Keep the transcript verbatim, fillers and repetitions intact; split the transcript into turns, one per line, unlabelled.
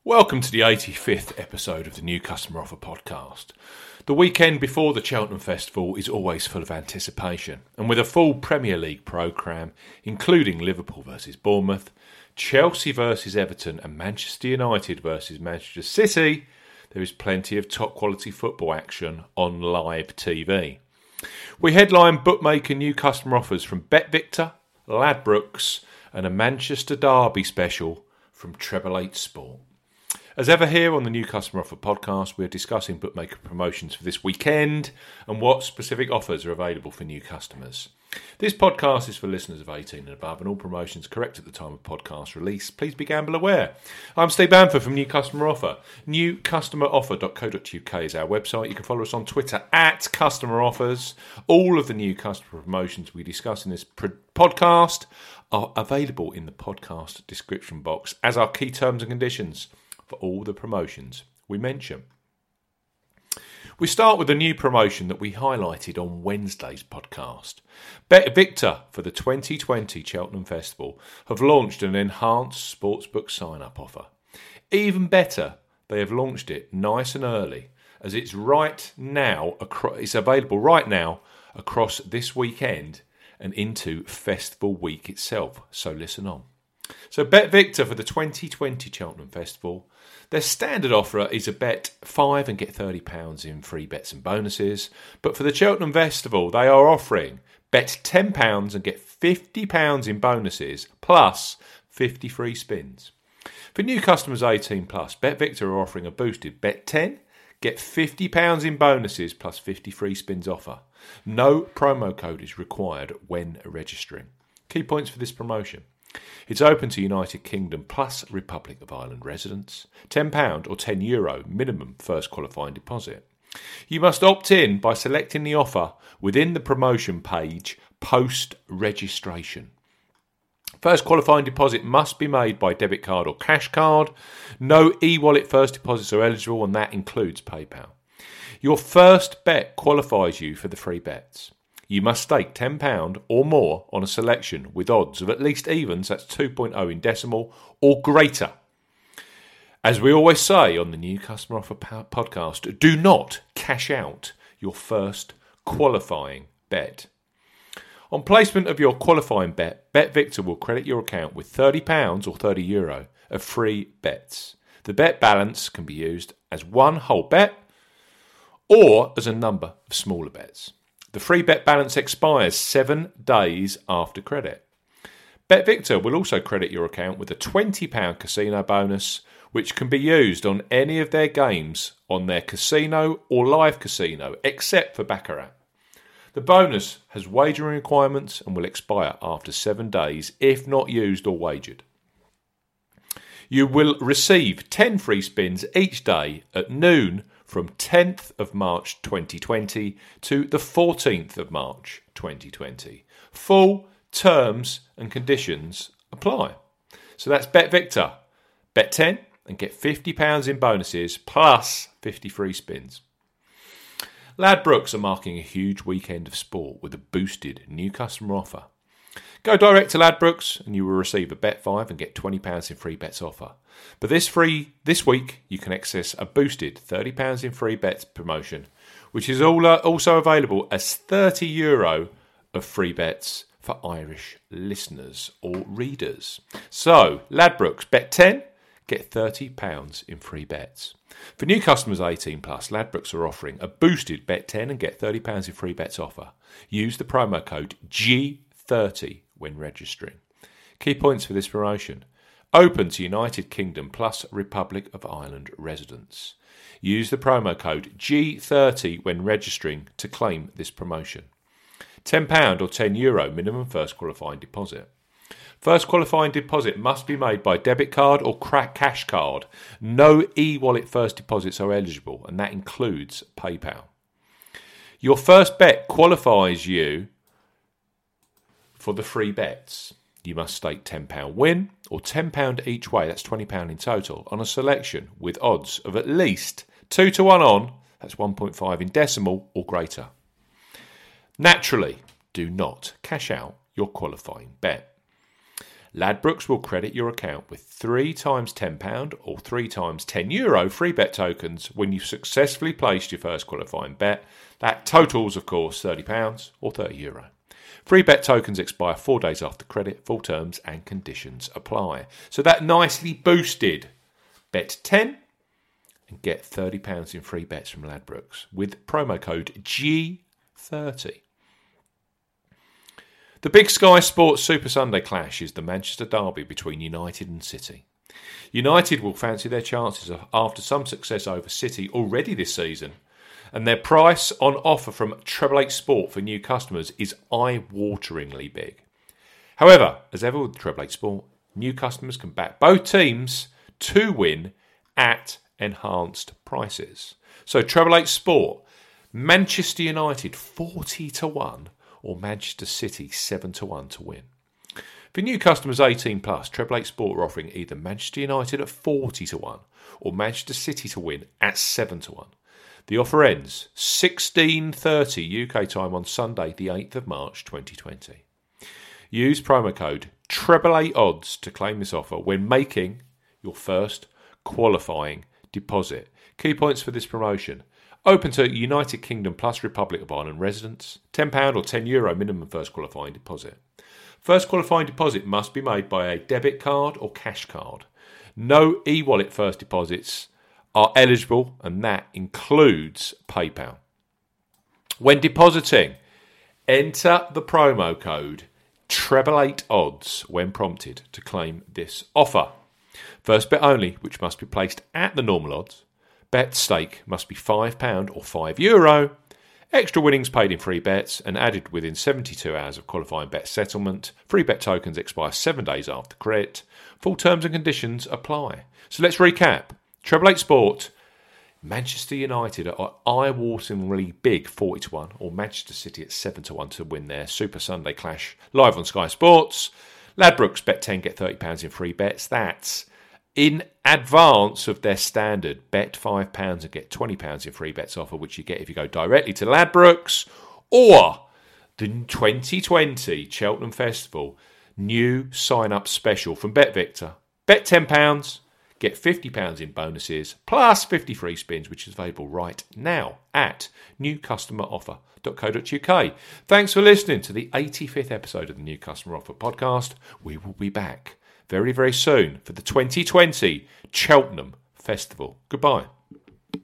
Welcome to the eighty-fifth episode of the New Customer Offer podcast. The weekend before the Cheltenham Festival is always full of anticipation, and with a full Premier League programme, including Liverpool versus Bournemouth, Chelsea versus Everton and Manchester United versus Manchester City, there is plenty of top quality football action on live T V. We headline bookmaker new customer offers from BetVictor, Ladbrokes and a Manchester Derby special from Treble Eight Sport. As ever here on the New Customer Offer podcast, we are discussing bookmaker promotions for this weekend and what specific offers are available for new customers. This podcast is for listeners of eighteen and above, and all promotions correct at the time of podcast release. Please be gamble aware. I'm Steve Bamford from New Customer Offer. new customer offer dot co dot uk is our website. You can follow us on Twitter at Customer Offers. All of the new customer promotions we discuss in this pro- podcast are available in the podcast description box, as are key terms and conditions for all the promotions we mention. We start with a new promotion that we highlighted on Wednesday's podcast. BetVictor for the twenty twenty Cheltenham Festival have launched an enhanced sportsbook sign-up offer. Even better, they have launched it nice and early, as it's right now. It's available right now across this weekend and into Festival Week itself. So listen on. So BetVictor for the twenty twenty Cheltenham Festival. Their standard offer is a bet five and get thirty pounds in free bets and bonuses. But for the Cheltenham Festival, they are offering bet ten pounds and get fifty pounds in bonuses plus fifty free spins. For new customers eighteen plus, BetVictor are offering a boosted bet ten, get fifty pounds in bonuses plus fifty free spins offer. No promo code is required when registering. Key points for this promotion. It's open to United Kingdom plus Republic of Ireland residents. ten pounds or ten euro minimum first qualifying deposit. You must opt in by selecting the offer within the promotion page post-registration. First qualifying deposit must be made by debit card or cash card. No e-wallet first deposits are eligible, and that includes PayPal. Your first bet qualifies you for the free bets. You must stake ten pounds or more on a selection with odds of at least evens, that's two point oh in decimal, or greater. As we always say on the New Customer Offer podcast, do not cash out your first qualifying bet. On placement of your qualifying bet, BetVictor will credit your account with thirty pounds or thirty euro of free bets. The bet balance can be used as one whole bet or as a number of smaller bets. The free bet balance expires seven days after credit. BetVictor will also credit your account with a twenty pounds casino bonus, which can be used on any of their games on their casino or live casino, except for Baccarat. The bonus has wagering requirements and will expire after seven days if not used or wagered. You will receive ten free spins each day at noon from tenth of March twenty twenty to the fourteenth of March twenty twenty. Full terms and conditions apply. So that's BetVictor. Bet ten and get fifty pounds in bonuses plus fifty free spins. Ladbrokes are marking a huge weekend of sport with a boosted new customer offer. Go direct to Ladbrokes and you will receive a bet five and get twenty pounds in free bets offer. But this free this week you can access a boosted thirty pounds in free bets promotion, which is all, uh, also available as thirty euro of free bets for Irish listeners or readers. So Ladbrokes, bet ten, get thirty pounds in free bets. For new customers eighteen plus, Ladbrokes are offering a boosted bet ten and get thirty pounds in free bets offer. Use the promo code G thirty when registering. Key points for this promotion. Open to United Kingdom plus Republic of Ireland residents. Use the promo code G thirty when registering to claim this promotion. ten pounds or ten euro minimum first qualifying deposit. First qualifying deposit must be made by debit card or cash card. No e-wallet first deposits are eligible, and that includes PayPal. Your first bet qualifies you for the free bets. You must stake ten pounds win or ten pounds each way, that's twenty pounds in total, on a selection with odds of at least two to one on, that's one point five in decimal or greater. Naturally, do not cash out your qualifying bet. Ladbrokes will credit your account with three times ten pounds or three times ten euro free bet tokens when you've successfully placed your first qualifying bet. That totals, of course, thirty pounds or thirty euro. Free bet tokens expire four days after credit. Full terms and conditions apply. So that nicely boosted bet ten and get thirty pounds in free bets from Ladbrokes with promo code G thirty. The Big Sky Sports Super Sunday clash is the Manchester derby between United and City. United will fancy their chances after some success over City already this season, and their price on offer from Treble Eight Sport for new customers is eye-wateringly big. However, as ever with Treble Eight Sport, new customers can back both teams to win at enhanced prices. So Treble Eight Sport, Manchester United forty to one or Manchester City seven to one to win. For new customers eighteen plus, Treble Eight Sport are offering either Manchester United at forty to one or Manchester City to win at seven to one. The offer ends sixteen thirty U K time on Sunday, the eighth of March twenty twenty. Use promo code Treble Eight Odds to claim this offer when making your first qualifying deposit. Key points for this promotion: open to United Kingdom plus Republic of Ireland residents, ten pounds or ten euro minimum first qualifying deposit. First qualifying deposit must be made by a debit card or cash card. No e-wallet first deposits are eligible, and that includes PayPal. When depositing, enter the promo code Treble Eight Odds when prompted to claim this offer. First bet only, which must be placed at the normal odds. Bet stake must be five pounds or five euro. Extra winnings paid in free bets and added within seventy-two hours of qualifying bet settlement. Free bet tokens expire seven days after credit. Full terms and conditions apply. So let's recap. Treble Eight Sport, Manchester United are eye-wateringly big forty to one or Manchester City at seven to one to win their Super Sunday clash live on Sky Sports. Ladbrokes bet ten, get thirty pounds in free bets. That's in advance of their standard bet five pounds and get twenty pounds in free bets offer, which you get if you go directly to Ladbrokes, or the twenty twenty Cheltenham Festival new sign-up special from BetVictor. Bet ten pounds, get fifty pounds in bonuses, plus fifty free spins, which is available right now at new customer offer dot co dot uk. Thanks for listening to the eighty-fifth episode of the New Customer Offer podcast. We will be back very, very soon for the twenty twenty Cheltenham Festival. Goodbye.